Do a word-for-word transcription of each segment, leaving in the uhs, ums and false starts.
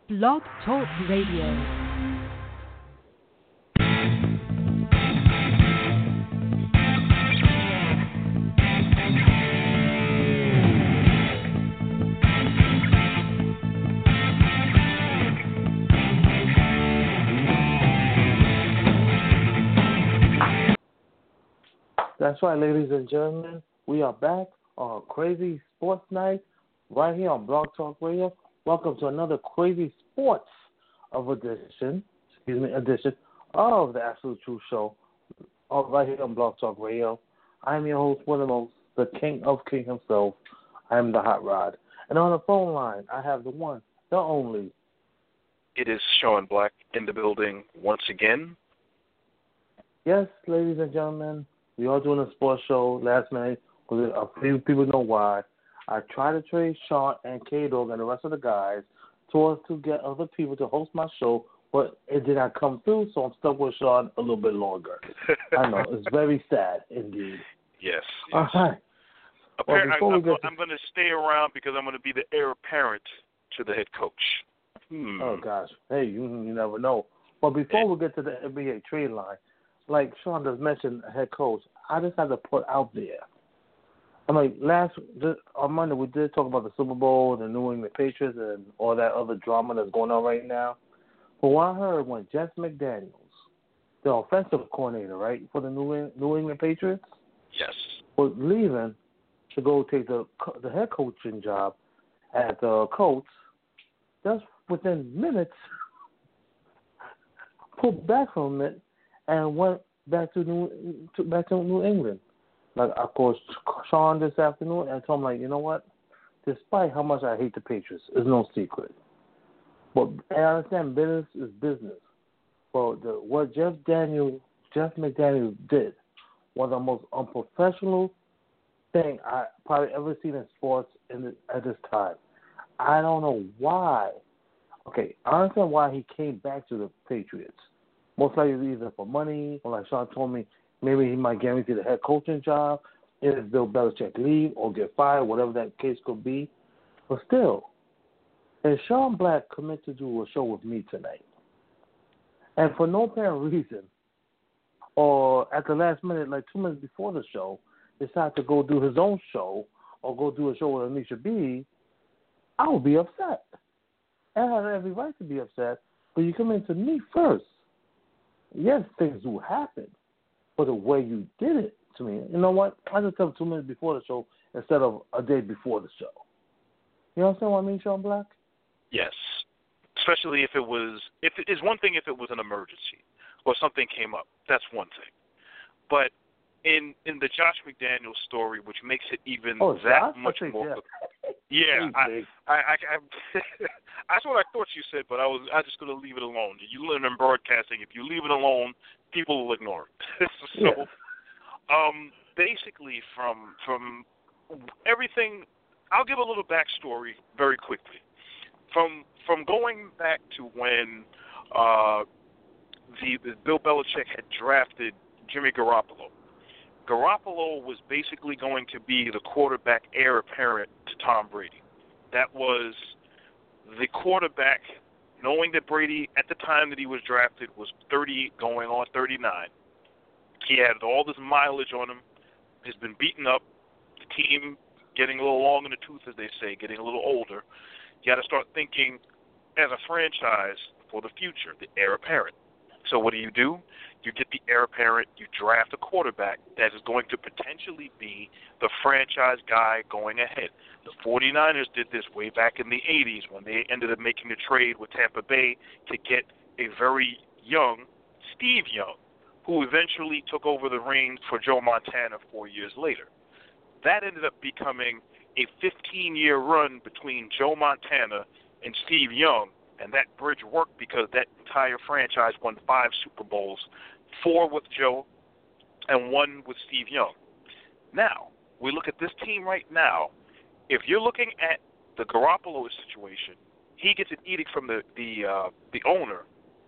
Blog Talk Radio. That's right, ladies and gentlemen. We are back on a crazy sports night right here on Blog Talk Radio. Welcome to another crazy sports of edition, excuse me, edition of the Absolute Truth Show uh, right here on Blog Talk Radio. I'm your host, one of the most, the king of king himself. I'm the Hot Rod. And on the phone line, I have the one, the only. It is Sean Black in the building once again. Yes, ladies and gentlemen. We are doing a sports show last minute because a few people know why. I tried to trade Sean and K-Dog and the rest of the guys towards to get other people to host my show, but it did not come through, so I'm stuck with Sean a little bit longer. I know. It's very sad indeed. Yes. All right. Apparently, well, I'm, to... I'm going to stay around because I'm going to be the heir apparent to the head coach. Hmm. Oh, gosh. Hey, you, you never know. But before we get to the N B A trade line, like Sean just mentioned, head coach, I just have to put out there. I mean, last on Monday we did talk about the Super Bowl, the New England Patriots, and all that other drama that's going on right now. But what I heard when Jess McDaniels, the offensive coordinator, right, for the New New England Patriots, yes, was leaving to go take the the head coaching job at the Colts, just within minutes, pulled back from it and went back to New to, back to New England. Like, of course, Sean this afternoon, and I told him, like, you know what? Despite how much I hate the Patriots, it's no secret. But and I understand business is business. But the, what Jeff Daniel, Jeff McDaniel did was the most unprofessional thing I probably ever seen in sports in the, at this time. I don't know why. Okay, I understand why he came back to the Patriots. Most likely either for money, or like Sean told me, maybe he might guarantee the head coaching job if Bill Belichick leave or get fired, whatever that case could be. But still, if Sean Black commit to do a show with me tonight, and for no apparent reason, or at the last minute, like two minutes before the show, decide to go do his own show or go do a show with Anisha B, I would be upset. And I have every right to be upset, but you come into me first. Yes, things do happen, but the way you did it to me, you know what? I just tell him two minutes before the show instead of a day before the show. You understand what I mean, Sean Black? Yes. Especially if it was, if it is one thing if it was an emergency or something came up. That's one thing. But in in the Josh McDaniels story, which makes it even oh, that Josh? much I think, more. Yeah, yeah I, I, I, I, that's what I thought you said, but I was I just going to leave it alone. You live in broadcasting. If you leave it alone, people will ignore it. so, yeah. um, basically, from from everything, I'll give a little backstory very quickly. From from going back to when uh, the, the Bill Belichick had drafted Jimmy Garoppolo. Garoppolo was basically going to be the quarterback heir apparent to Tom Brady. That was the quarterback, knowing that Brady, at the time that he was drafted, was thirty, going on thirty-nine. He had all this mileage on him, has been beaten up, the team getting a little long in the tooth, as they say, getting a little older. You got to start thinking as a franchise for the future, the heir apparent. So what do you do? You get the heir apparent, you draft a quarterback that is going to potentially be the franchise guy going ahead. The 49ers did this way back in the eighties when they ended up making a trade with Tampa Bay to get a very young Steve Young, who eventually took over the reins for Joe Montana four years later. That ended up becoming a fifteen-year run between Joe Montana and Steve Young, and that bridge worked because that entire franchise won five Super Bowls, four with Joe and one with Steve Young. Now, we look at this team right now. If you're looking at the Garoppolo situation, he gets an edict from the the, uh, the owner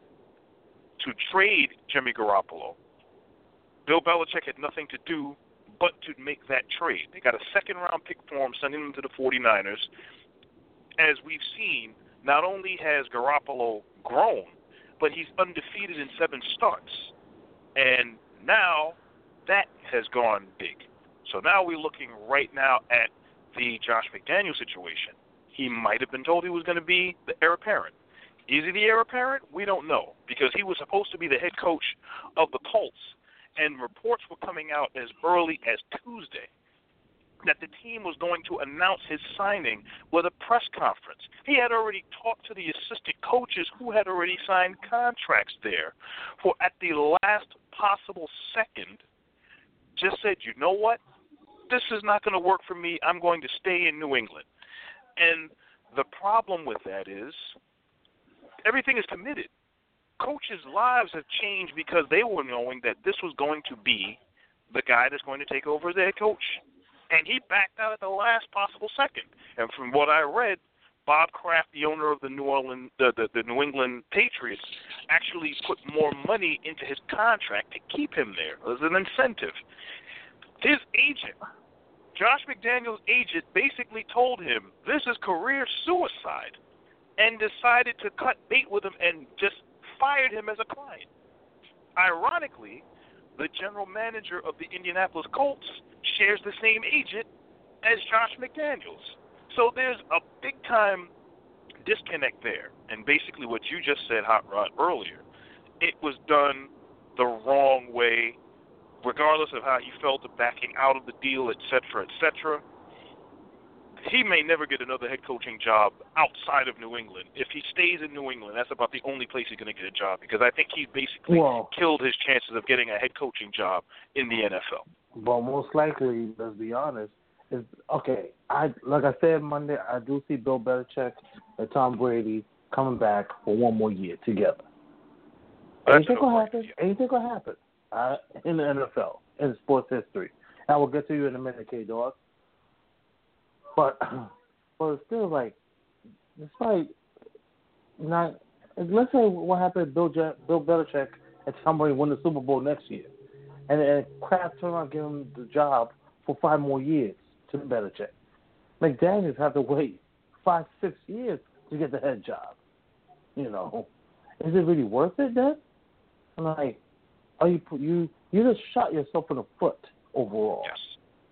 to trade Jimmy Garoppolo. Bill Belichick had nothing to do but to make that trade. They got a second-round pick for him, sending him to the 49ers. As we've seen, not only has Garoppolo grown, but he's undefeated in seven starts. And now that has gone big. So now we're looking right now at the Josh McDaniels situation. He might have been told he was going to be the heir apparent. Is he the heir apparent? We don't know, because he was supposed to be the head coach of the Colts, and reports were coming out as early as Tuesday that the team was going to announce his signing with a press conference. He had already talked to the assistant coaches who had already signed contracts there, for at the last possible second just said, you know what, this is not going to work for me. I'm going to stay in New England. And the problem with that is everything is committed. Coaches' lives have changed because they were knowing that this was going to be the guy that's going to take over as head coach. And he backed out at the last possible second. And from what I read, Bob Kraft, the owner of the New Orleans, the, the, the New England Patriots, actually put more money into his contract to keep him there as an incentive. His agent, Josh McDaniels' agent, basically told him this is career suicide, and decided to cut bait with him and just fired him as a client. Ironically, the general manager of the Indianapolis Colts shares the same agent as Josh McDaniels. So there's a big-time disconnect there. And basically what you just said, Hot Rod, earlier, it was done the wrong way, regardless of how he felt of backing out of the deal, et cetera, et cetera. He may never get another head coaching job outside of New England. If he stays in New England, that's about the only place he's going to get a job, because I think he basically well, killed his chances of getting a head coaching job in the N F L. But most likely, let's be honest, is okay. I like I said Monday, I do see Bill Belichick and Tom Brady coming back for one more year together. Anything will happen. Anything will happen uh, in the N F L, in sports history. I will get to you in a minute, K-Dog. But, but it's still like, despite not, let's say what happened, Bill Je- Bill Belichick and Tom Brady win the Super Bowl next year, and, and Kraft turned around and give him the job for five more years to Belichick. McDaniels have to wait five, six years to get the head job. You know, is it really worth it then? I'm like, are you you you just shot yourself in the foot overall. Yes.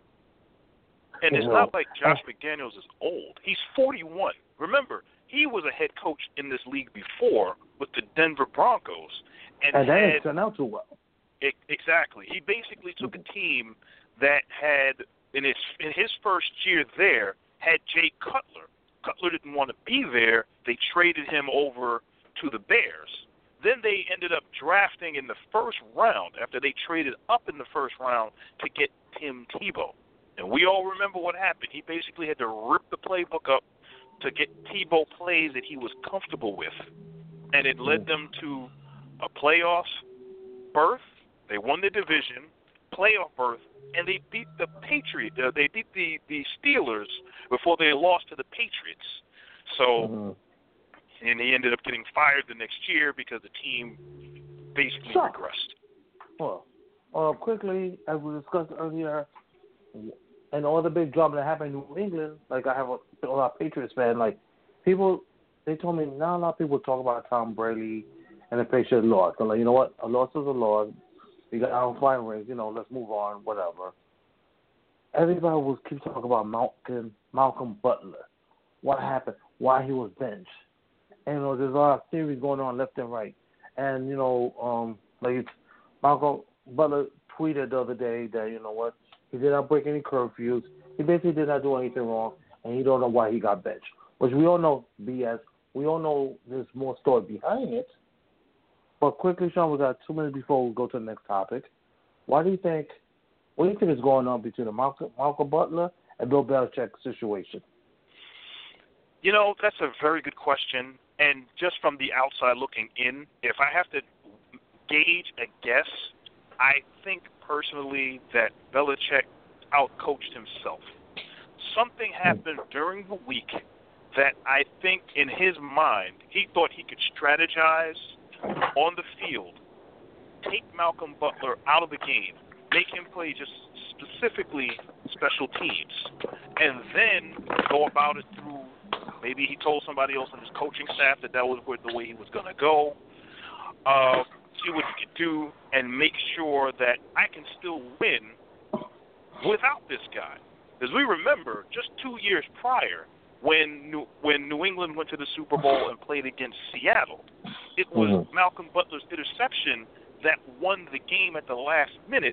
And it's not like Josh McDaniels is old. He's forty-one. Remember, he was a head coach in this league before with the Denver Broncos. And, and that had, didn't turn out too well. It, exactly. He basically took a team that had, in his, in his first year there, had Jay Cutler. Cutler didn't want to be there. They traded him over to the Bears. Then they ended up drafting in the first round, after they traded up in the first round, to get Tim Tebow. And we all remember what happened. He basically had to rip the playbook up to get Tebow plays that he was comfortable with. And it led them to a playoff berth. They won the division, playoff berth, and they beat the Patriots. Uh, they beat the, the Steelers before they lost to the Patriots. So, mm-hmm. and he ended up getting fired the next year because the team basically so, regressed. Well, uh, quickly, as we discussed earlier, and all the big drama that happened in New England, like I have a, a lot of Patriots fans, like people, they told me not a lot of people talk about Tom Brady and the Patriots loss. I'm like, you know what? A loss is a loss. We got our five rings. You know, let's move on. Whatever. Everybody was keep talking about Malcolm Malcolm Butler. What happened? Why he was benched? And you know, there's a lot of theories going on left and right. And you know, um, like Malcolm Butler tweeted the other day that you know what. He did not break any curfews. He basically did not do anything wrong, and he don't know why he got benched. Which we all know B S. We all know there's more story behind it. But quickly, Sean, we got two minutes before we go to the next topic. Why do you think? What do you think is going on between the Malcolm, Malcolm Butler and Bill Belichick situation? You know, that's a very good question. And just from the outside looking in, if I have to gauge a guess, I think personally that Belichick outcoached himself. Something happened during the week that I think in his mind he thought he could strategize on the field, take Malcolm Butler out of the game, make him play just specifically special teams, and then go about it through Maybe he told somebody else on his coaching staff that that was the way he was going to go. Uh, see what he could do and make sure that I can still win without this guy. As we remember, just two years prior, when New, when New England went to the Super Bowl and played against Seattle, it was mm-hmm. Malcolm Butler's interception that won the game at the last minute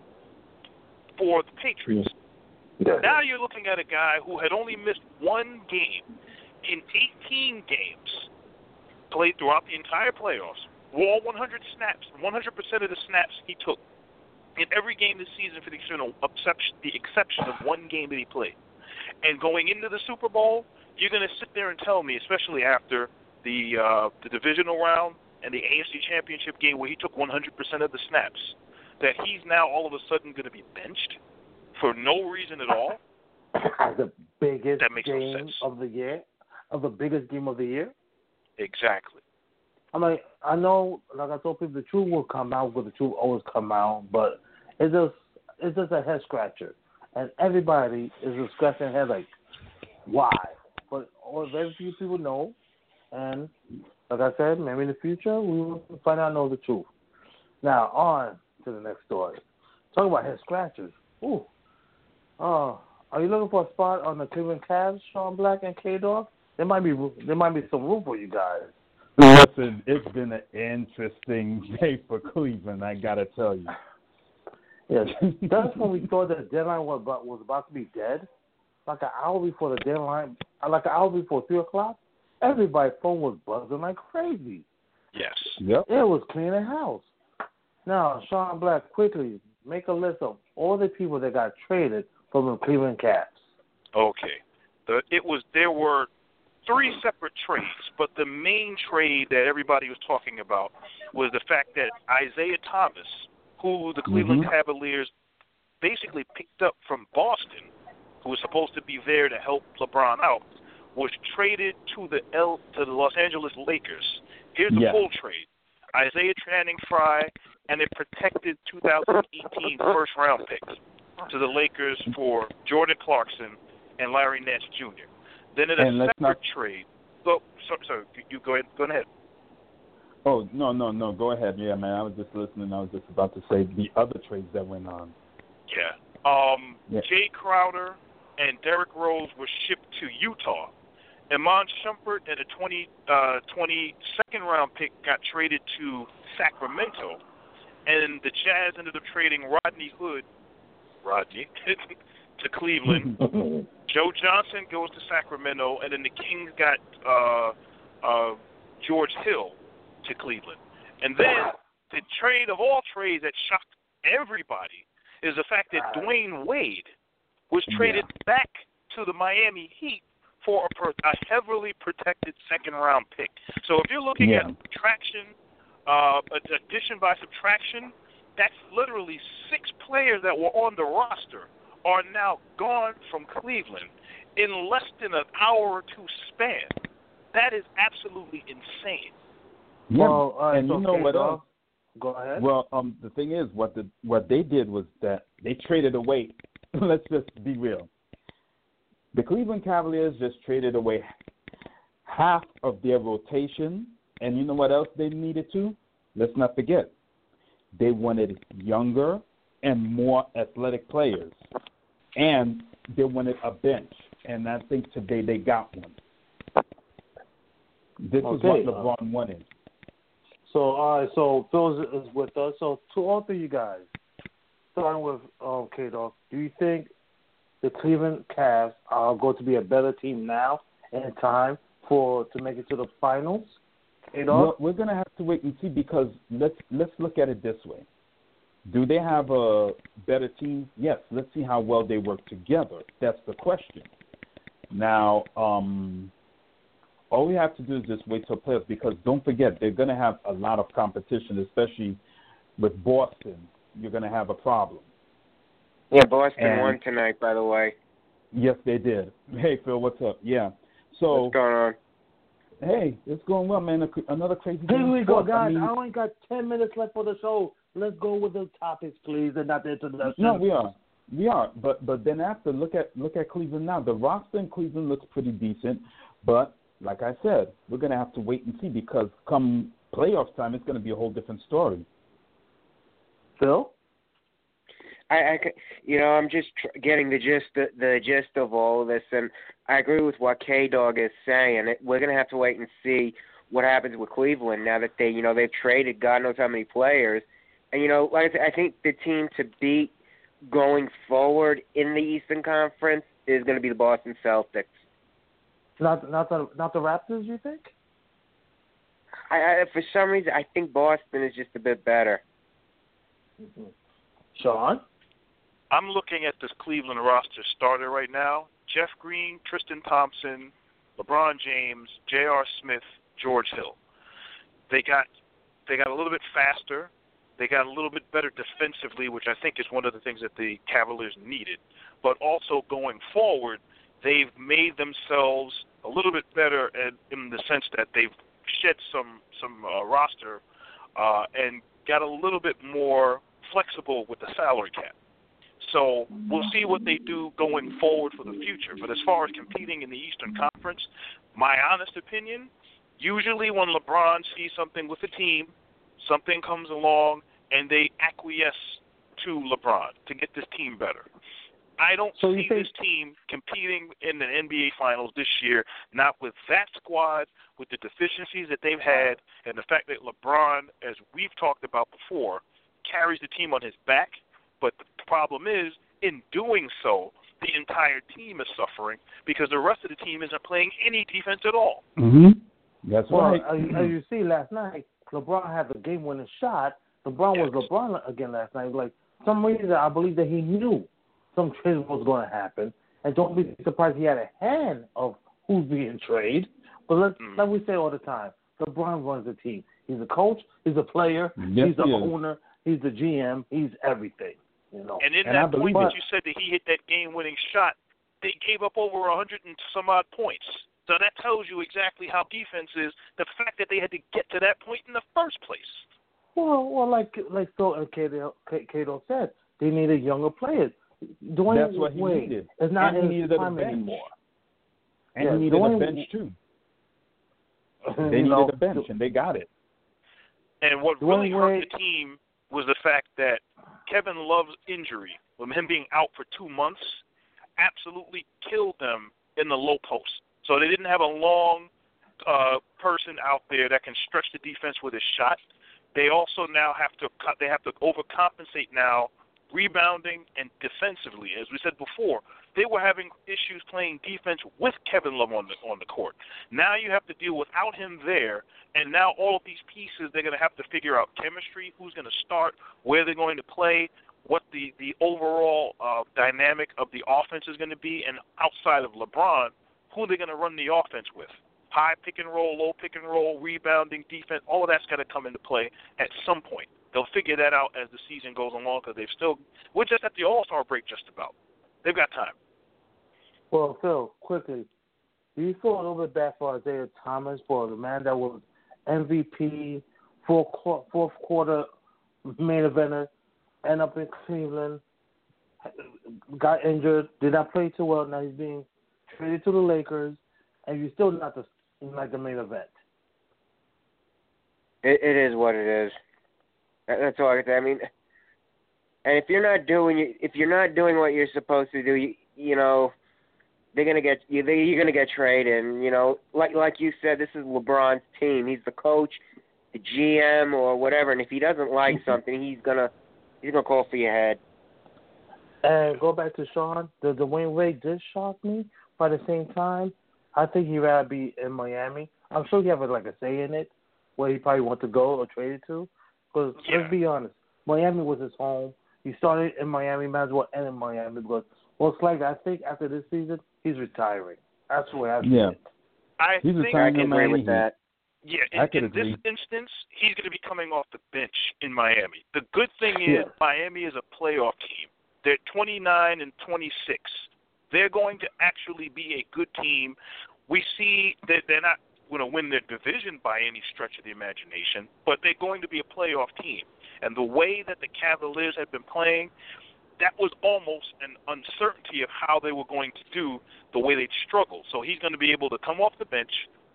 for the Patriots. Yeah. Now you're looking at a guy who had only missed one game in eighteen games, played throughout the entire playoffs, all one hundred snaps, one hundred percent of the snaps he took in every game this season for the exception, the exception of one game that he played. And going into the Super Bowl, you're going to sit there and tell me, especially after the uh, the divisional round and the A F C Championship game where he took one hundred percent of the snaps, that he's now all of a sudden going to be benched for no reason at all? The biggest that makes game no sense. of the year? Of the biggest game of the year? Exactly. I mean, I know, like I told people, the truth will come out, but the truth always come out, but it's just, it's just a head scratcher. And everybody is just scratching their head like, why? But all, very few people know, and like I said, maybe in the future we will find out know the truth. Now, on to the next story. Talk about head scratchers. Ooh. Uh, are you looking for a spot on the Cleveland Cavs, Sean Black and K-Dog? There might be there might be some room for you guys. Listen, it's been an interesting day for Cleveland, I gotta tell you. Yes, that's when we thought the deadline was about, was about to be dead. Like an hour before the deadline, like an hour before three o'clock, everybody's phone was buzzing like crazy. Yes. Yep. It was cleaning house. Now, Sean Black, quickly make a list of all the people that got traded from the Cleveland Cavs. Okay. The, it was there were three separate trades, but the main trade that everybody was talking about was the fact that Isaiah Thomas, who the Cleveland mm-hmm. Cavaliers basically picked up from Boston, who was supposed to be there to help LeBron out, was traded to the L to the Los Angeles Lakers. Here's the yes. full trade: Isaiah Channing Frye and a protected two thousand eighteen first round pick to the Lakers for Jordan Clarkson and Larry Nance Junior Then in a and separate not... trade, so, so, so you go ahead. Go ahead. Oh no no no! Go ahead. Yeah, man. I was just listening. I was just about to say the other trades that went on. Yeah. Um. Yeah. Jay Crowder and Derrick Rose were shipped to Utah. Iman Shumpert and a twenty, uh, twenty second round pick got traded to Sacramento, and the Jazz ended up trading Rodney Hood, Rodney, to Cleveland. Joe Johnson goes to Sacramento, and then the Kings got uh, uh, George Hill to Cleveland. And then the trade of all trades that shocked everybody is the fact that Dwayne Wade was traded yeah. back to the Miami Heat for a, per, a heavily protected second-round pick. So if you're looking yeah. at subtraction, uh, addition by subtraction, that's literally six players that were on the roster are now gone from Cleveland in less than an hour or two span. That is absolutely insane. Yeah, well, uh, and you know okay, what else? Go ahead. Well, um, the thing is, what the what they did was that they traded away. Let's just be real. The Cleveland Cavaliers just traded away half of their rotation, and you know what else they needed to? Let's not forget. They wanted younger and more athletic players, and they wanted a bench, and I think today they got one. This okay. is what LeBron wanted. So, all right, so Phil is with us. So, to all three of you guys, starting with um, K-Dog, do you think the Cleveland Cavs are going to be a better team now in time for to make it to the finals? Well, we're going to have to wait and see because let's let's look at it this way. Do they have a better team? Yes. Let's see how well they work together. That's the question. Now, um, all we have to do is just wait till playoffs because don't forget, they're going to have a lot of competition, especially with Boston. You're going to have a problem. Yeah, Boston and, won tonight, by the way. Yes, they did. Hey, Phil, what's up? Yeah. So what's going on? Hey, it's going well, man. Another crazy Here game. we go, guys. I, mean, I only got ten minutes left for the show. Let's go with the topics, please, and not the introduction. No, we are. We are. But but then after, look at look at Cleveland now. The roster in Cleveland looks pretty decent, but like I said, we're going to have to wait and see because come playoff time, it's going to be a whole different story. Phil? I, I, you know, I'm just tr- getting the gist, the, the gist of all of this, and I agree with what K-Dog is saying. It, we're going to have to wait and see what happens with Cleveland now that they, you know, they've traded God knows how many players. And, you know, like I, said, I think the team to beat going forward in the Eastern Conference is going to be the Boston Celtics. Not, not the, not the Raptors, you think? I, I, for some reason, I think Boston is just a bit better. Mm-hmm. Sean? I'm looking at this Cleveland roster starter right now. Jeff Green, Tristan Thompson, LeBron James, J R. Smith, George Hill. They got they got a little bit faster. They got a little bit better defensively, which I think is one of the things that the Cavaliers needed. But also going forward, they've made themselves a little bit better in, in the sense that they've shed some some uh, roster uh, and got a little bit more flexible with the salary cap. So we'll see what they do going forward for the future. But as far as competing in the Eastern Conference, my honest opinion, usually when LeBron sees something with the team, something comes along and they acquiesce to LeBron to get this team better. I don't so see think- this team competing in the N B A Finals this year, not with that squad, with the deficiencies that they've had, and the fact that LeBron, as we've talked about before, carries the team on his back. But the problem is, in doing so, the entire team is suffering because the rest of the team isn't playing any defense at all. Mm-hmm. That's well, right. As, as you see last night, LeBron had the game-winning shot. LeBron yes. was LeBron again last night. Like, some reason, I believe that he knew some trade was going to happen. And don't be surprised he had a hand of who's being traded. But let's, mm. like we say all the time, LeBron runs the team. He's a coach. He's a player. Yes, he's the he is. owner. He's the G M. He's everything. You know. And in and that point that you said that he hit that game-winning shot, they gave up over a hundred and some odd points. So that tells you exactly how defense is. The fact that they had to get to that point in the first place. Well, well, like like Phil and Cato, Cato said, they needed younger players. Dwayne That's what he Wade needed. is not and he in needed his a time bench. anymore. And Yeah, he needed Dwayne, a bench, too. They you needed know, a bench, and they got it. And what Dwayne really hurt Wade, the team was the fact that Kevin Love's injury, with him being out for two months, absolutely killed them in the low post. So they didn't have a long uh, person out there that can stretch the defense with his shot. They also now have to they have to overcompensate now, rebounding and defensively. As we said before, they were having issues playing defense with Kevin Love on the on the court. Now you have to deal without him there, and now all of these pieces they're going to have to figure out chemistry, who's going to start, where they're going to play, what the the overall uh, dynamic of the offense is going to be, and outside of LeBron, who they're going to run the offense with. High pick and roll, low pick and roll, rebounding, defense, all of that's got to come into play at some point. They'll figure that out as the season goes along because they've still – we're just at the All-Star break just about. They've got time. Well, Phil, quickly, do you feel a little bit bad for Isaiah Thomas, for the man that was M V P, fourth, fourth quarter main eventer, end up in Cleveland, got injured, did not play too well, now he's being traded to the Lakers, and you're still not the, like the main event? It, it is what it is. That's all I can say. I mean, and if you're not doing if you're not doing what you're supposed to do, you, you know, they're gonna get you. They, you're gonna get traded. And you know, like like you said, this is LeBron's team. He's the coach, the G M, or whatever. And if he doesn't like something, he's gonna he's gonna call for your head. And go back to Sean. The Dwayne Wade did shock me. But at the same time, I think he'd rather be in Miami. I'm sure he have like a say in it, where he probably want to go or trade it to. Because Yeah. let's be honest, Miami was his home. He started in Miami, might as well end in Miami. Because most likely, I think after this season, he's retiring. That's the way I see Yeah. it. I He's think, I retiring can in agree Miami. with that. yeah, I in, could in this agree. instance, he's going to be coming off the bench in Miami. The good thing is Yeah. Miami is a playoff team. They're twenty-nine and twenty-six. They're going to actually be a good team. We see that they're not going to win their division by any stretch of the imagination, but they're going to be a playoff team. And the way that the Cavaliers have been playing, that was almost an uncertainty of how they were going to do the way they'd struggled. So he's going to be able to come off the bench,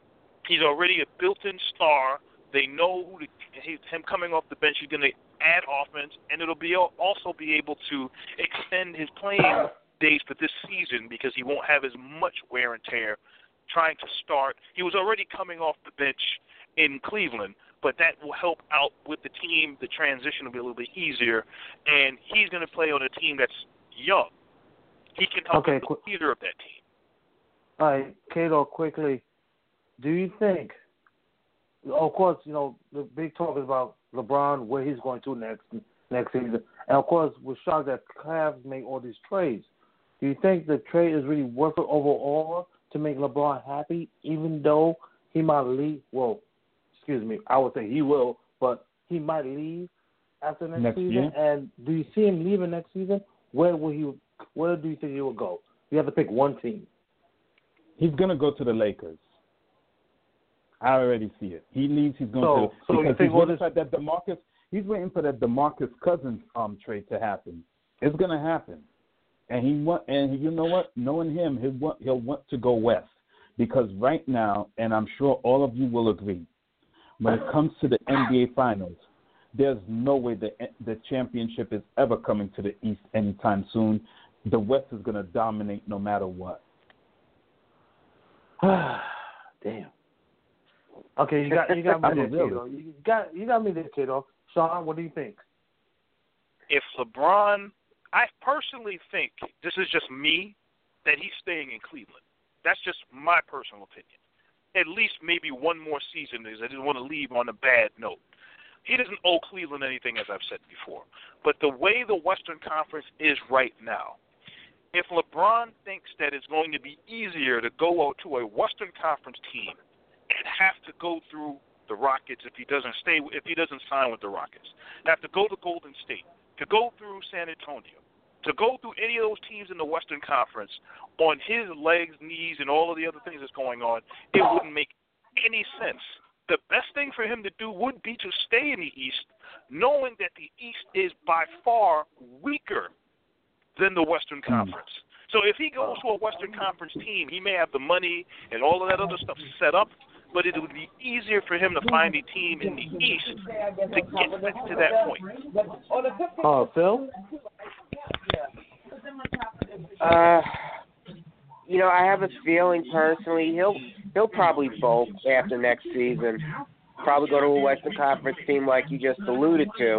He's already a built-in star. They know who to, he, him coming off the bench. He's going to add offense, and it'll be also be able to extend his playing days for this season because he won't have as much wear and tear trying to start. He was already coming off the bench in Cleveland, but that will help out with the team. The transition will be a little bit easier, and he's going to play on a team that's young. He can help okay, the leader of that team. All right, Cato, quickly, do you think, of course, you know, the big talk is about LeBron, where he's going to next next season. And, of course, we're shocked that Cavs make all these trades. Do you think the trade is really worth it overall to make LeBron happy, even though he might leave? Well, excuse me, I would say he will, but he might leave after next, next season. Year? And do you see him leaving next season? Where will he? Where do you think he will go? You have to pick one team. He's going to go to the Lakers. I already see it. He leaves. He's going So- to so you because think he's all waiting this- for that DeMarcus. He's waiting for that DeMarcus Cousins um trade to happen. It's going to happen, and he want and you know what? Knowing him, he'll want he'll want to go west because right now, and I'm sure all of you will agree, when it comes to the N B A Finals, there's no way the the championship is ever coming to the East anytime soon. The West is going to dominate no matter what. Damn. Okay, you got you got me I'm there, a realist. Cato. You got you got me there, Cato. Sean, what do you think? If LeBron, I personally think, this is just me, that he's staying in Cleveland. That's just my personal opinion. At least maybe one more season, because I didn't want to leave on a bad note. He doesn't owe Cleveland anything, as I've said before. But the way the Western Conference is right now, if LeBron thinks that it's going to be easier to go out to a Western Conference team and have to go through the Rockets if he doesn't stay, if he doesn't sign with the Rockets, have to go to Golden State, to go through San Antonio, to go through any of those teams in the Western Conference on his legs, knees, and all of the other things that's going on, it wouldn't make any sense. The best thing for him to do would be to stay in the East, knowing that the East is by far weaker than the Western Conference. So if he goes to a Western Conference team, he may have the money and all of that other stuff set up, but it would be easier for him to find a team in the East to get to that point. Oh, uh, Phil? Uh, you know, I have a feeling personally he'll he'll probably bulk after next season. Probably go to a Western Conference team like you just alluded to.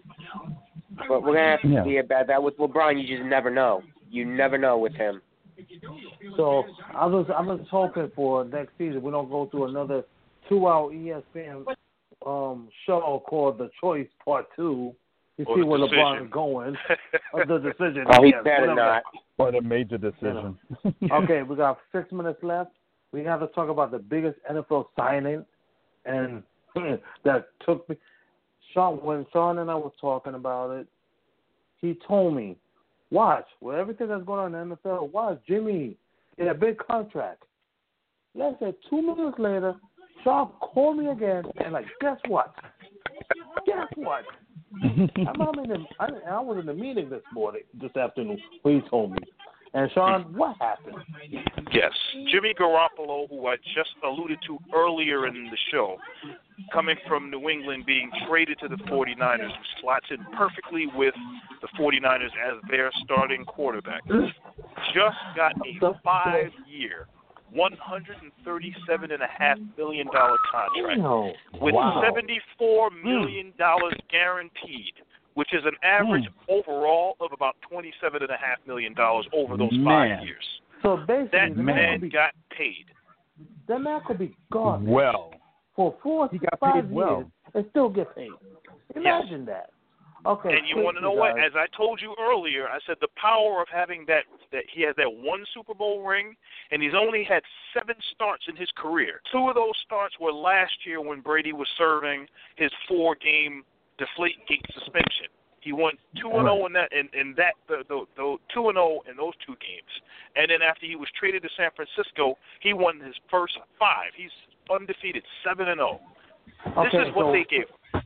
But we're gonna have to Yeah. see about that with LeBron. You just never know. You never know with him. So I was I was hoping for next season we don't go through another two-hour E S P N um, show called The Choice Part Two. You Or see The where Decision. LeBron is going. Or the decision. Oh, he yes, better whatever. not. What a major decision. Okay, we got six minutes left. We have to talk about the biggest N F L signing, and that took me. Sean, when Sean and I were talking about it, he told me, "Watch, with everything that's going on in the N F L, watch Jimmy get a big contract." Let's say two minutes later, Sean called me again and like, guess what? Guess what? I'm, I'm in the, I, I was in the meeting this morning, this afternoon, when he told me. And Sean, what happened? Yes. Jimmy Garoppolo, who I just alluded to earlier in the show, coming from New England, being traded to the 49ers, who slots in perfectly with the 49ers as their starting quarterback, just got a five-year, one hundred thirty-seven point five million dollars contract No. with Wow. seventy-four million dollars guaranteed, which is an average Mm. overall of about twenty-seven point five million dollars over those Man. five years. So basically, That the man, man could be, got paid. that man could be gone Well, for four, he got five paid well. years and still get paid. Imagine that. Okay. And you want to know what? guys. As I told you earlier, I said the power of having that, that he has that one Super Bowl ring, and he's only had seven starts in his career. Two of those starts were last year when Brady was serving his four-game Deflategate suspension. He won two and zero in that, in, in that, the, the, the two and zero in those two games. And then after he was traded to San Francisco, he won his first five. He's undefeated, seven and zero. This Okay, is what so- they gave him.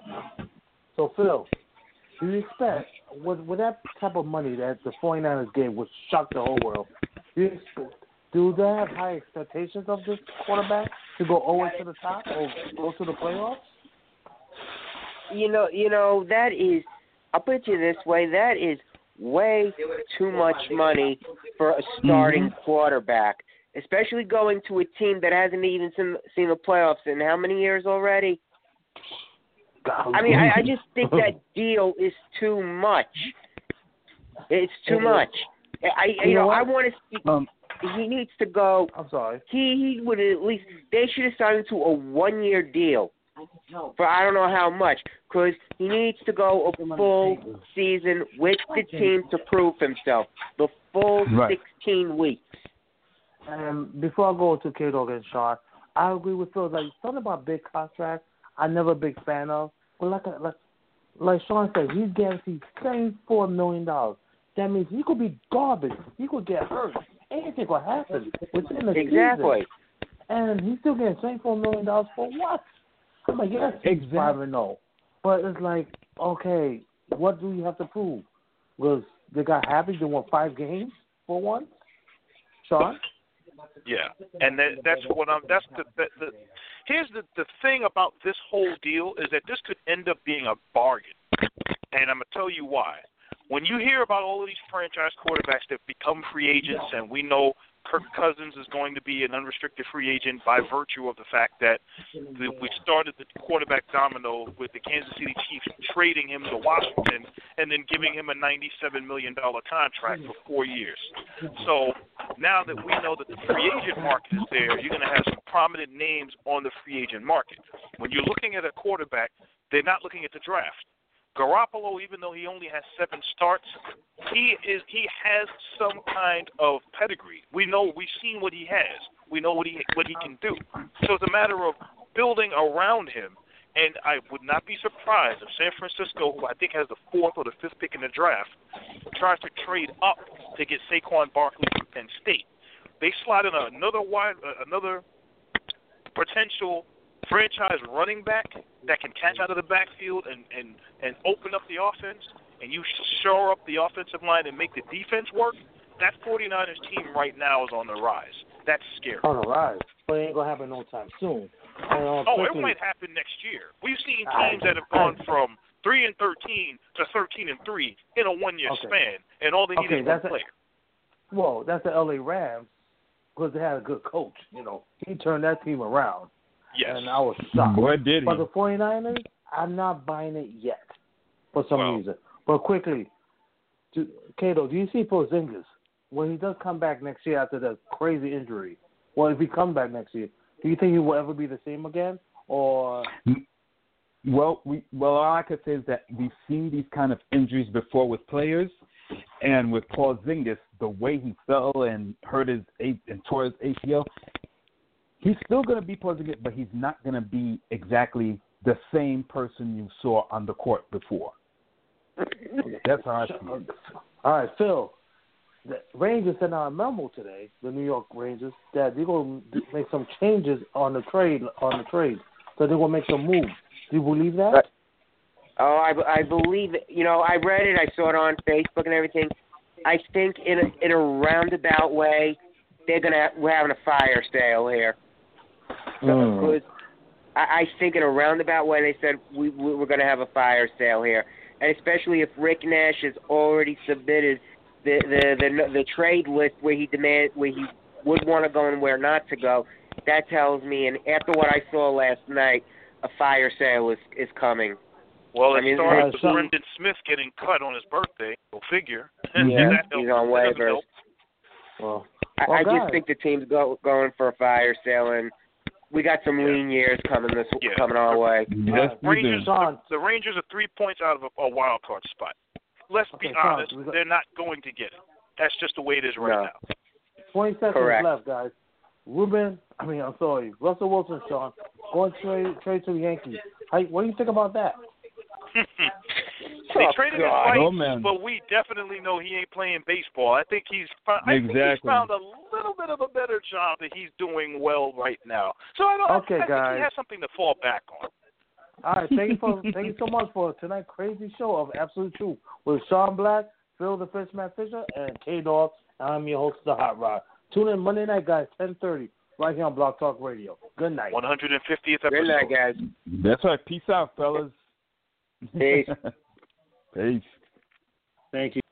So, Phil, do you expect, with, with that type of money that the 49ers gave, which shocked the whole world, do, you, expect- do they have high expectations of this quarterback? to go all the way to the top or go to the playoffs? You know, you know that is. I'll put it to you this way: that is way too much money for a starting mm-hmm. quarterback, especially going to a team that hasn't even seen, seen the playoffs in how many years already? I mean, I, I just think that deal is too much. It's too much. I, you, you know, know I want to see. Um, he needs to go. I'm sorry. He he would at least. They should have signed him to a one-year deal for I don't know how much, because he needs to go a full season with the team to prove himself. The full right. sixteen weeks. Um, before I go to K-Dog and Sean, I agree with Phil. Like something about big contracts, I'm never a big fan of. But like like like Sean said, he's guaranteed seventy-four million dollars. That means he could be garbage. He could get hurt. Anything could happen within the exactly. season. And he's still getting seventy-four million dollars for what? I'm like, yes, exactly. I don't know. But it's like, okay, what do you have to prove? Was they got happy? They won five games for once? Sean? Yeah, and that, that's what I'm. That's the, the, the. Here's the the thing about this whole deal is that this could end up being a bargain, and I'm gonna tell you why. When you hear about all of these franchise quarterbacks that become free agents, and we know Kirk Cousins is going to be an unrestricted free agent by virtue of the fact that the, we started the quarterback domino with the Kansas City Chiefs trading him to Washington and then giving him a ninety-seven million dollars contract for four years. So now that we know that the free agent market is there, you're going to have some prominent names on the free agent market. When you're looking at a quarterback, they're not looking at the draft. Garoppolo, even though he only has seven starts, he is he has some kind of pedigree. We know we've seen what he has. We know what he what he can do. So it's a matter of building around him. And I would not be surprised if San Francisco, who I think has the fourth or the fifth pick in the draft, tries to trade up to get Saquon Barkley from Penn State. They slide in another wide, uh, another potential franchise running back that can catch out of the backfield and, and, and open up the offense, and you shore up the offensive line and make the defense work, that 49ers team right now is on the rise. That's scary. On the rise. But it ain't going to happen no time soon. Uh, oh, quickly, it might happen next year. We've seen teams I, that have gone I, from three and thirteen to thirteen and three in a one-year okay. span, and all they need okay, is one player. A, well, that's the L A Rams because they had a good coach. You know, he turned that team around. Yes. And I was shocked. What did he? But the 49ers, I'm not buying it yet for some well, reason. But quickly, to, Kato, do you see Porzingis when he does come back next year after that crazy injury? Well, if he comes back next year, do you think he will ever be the same again? Or well, we well all I could say is that we've seen these kind of injuries before with players, and with Porzingis, the way he fell and hurt his and tore his A C L. He's still going to be Porzingis, but he's not going to be exactly the same person you saw on the court before. That's how I see it. All right, Phil. The Rangers sent out a memo today, the New York Rangers, that they're going to make some changes on the trade. On the trade, so they're going to make some moves. Do you believe that? Oh, I, I believe it. You know, I read it. I saw it on Facebook and everything. I think in a, in a roundabout way, they're gonna we're having a fire sale here. So, mm. I, I think in a roundabout way, they said we, we we're going to have a fire sale here, and especially if Rick Nash has already submitted the the the, the trade list where he demand where he would want to go and where not to go. That tells me, and after what I saw last night, a fire sale is is coming. Well, it I mean, started uh, with Brendan Smith getting cut on his birthday. Go figure. Yeah, he's on waivers. Well, I, well, I just guys. think the team's go, going for a fire sale, and we got some yeah. lean years coming this yeah. coming our way. Yes, uh, Rangers, the, the Rangers are three points out of a, a wild card spot. Let's okay, be Sean, honest; got... they're not going to get it. That's just the way it is right no. now. Twenty seconds Correct. left, guys. Ruben, I mean, I'm sorry, Russell Wilson, Sean, going trade trade to the Yankees. How, what do you think about that? They oh, traded God. his Oh, rights, but we definitely know he ain't playing baseball. I think he's I exactly. think he's found a little bit of a better job that he's doing well right now. So I don't. Okay, I, I guys. think he has something to fall back on. All right, thank you for thank you so much for tonight's crazy show of Absolute Truth with Sean Black, Phil the Fishman Fisher, and K Dog. I'm your host, the Hot Rod. Tune in Monday night, guys, ten thirty right here on Blog Talk Radio. Good night. one hundred fiftieth episode. Good night, guys. That's right. Peace out, fellas. Peace. Peace. Thank you.